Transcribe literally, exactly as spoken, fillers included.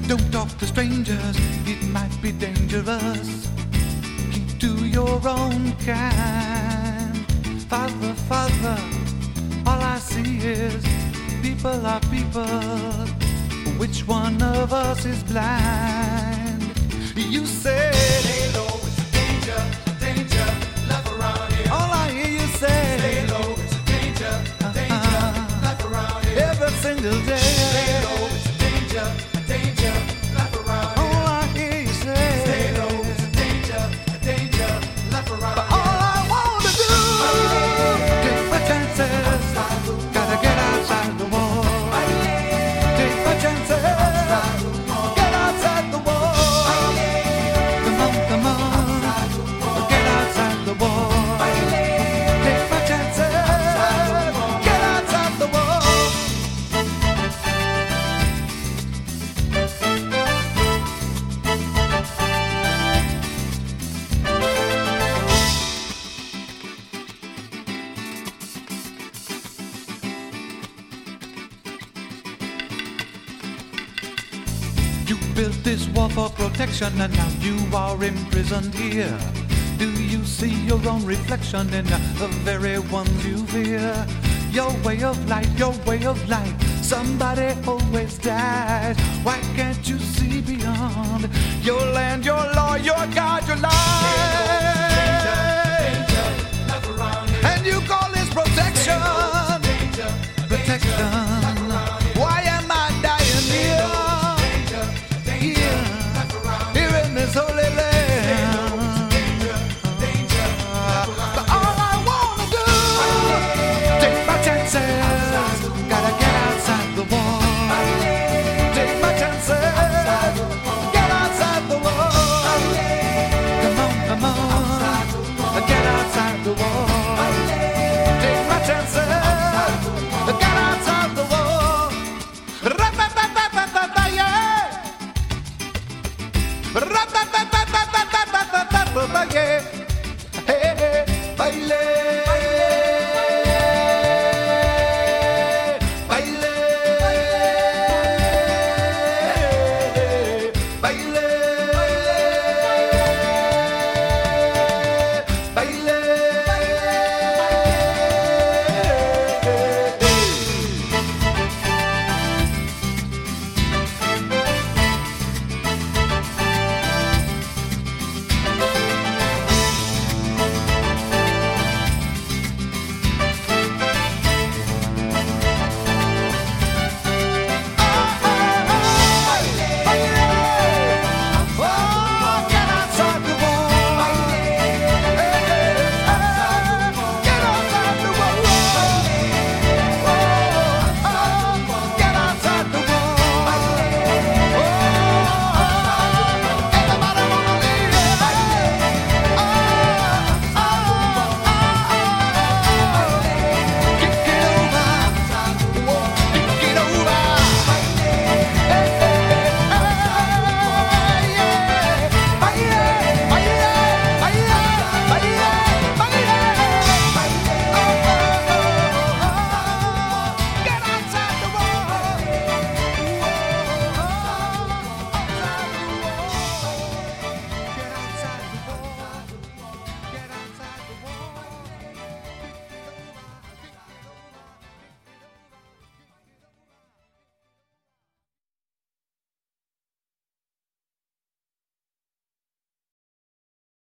Don't talk to strangers, it might be dangerous. Keep to your own kind. Father, Father, all I see is people are people. Which one of us is blind? You say, stay low, it's a danger, danger, life around here. all I hear you say, Stay low, it's a danger, danger, life around here. every single day. Stay low, it's a danger, danger, life around here. All I hear you say, Stay low, it's a danger, danger, life around here. all I wanna do, take my chances, gotta get outside the wall. Take my chances, get outside the wall. Come on, come on, get outside the wall. Take my chances, get outside the wall. You built this wall for protection and now you are imprisoned here. Do you see your own reflection in the very ones you fear? Your way of life, your way of life, somebody always dies. Why can't you see beyond your land, your law, your God, your life? And you call this protection, protection. Why am I dying here, here, here in this holy land? But all I wanna do, take my chances, gotta get outside the wall. Take my chances, get outside the wall. Come on, come on, get outside the wall. Take my chances, get outside the wall. Ra-ba-ba-ba-ba-ba-ba, yeah. Ra-ba-ba-ba-ba-ba-ba-ba-ba, yeah. Hey, hey, baile. Baile. Baile.